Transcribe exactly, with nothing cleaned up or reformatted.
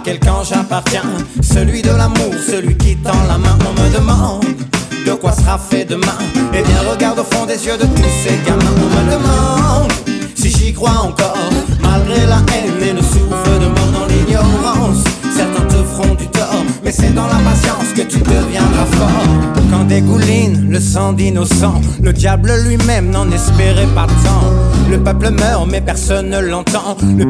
quel camp j'appartiens? Celui de l'amour, celui qui tend la main. On me demande de quoi sera fait demain. Eh bien regarde au fond des yeux de tous ces gamins. On me demande si j'y crois encore, malgré la haine et le souffle de mort dans l'ignorance. Certains te feront du tort, mais c'est dans la patience que tu deviendras fort. Quand dégouline le sang d'innocents, le diable lui-même n'en espérait pas tant. Le peuple meurt mais personne ne l'entend. Le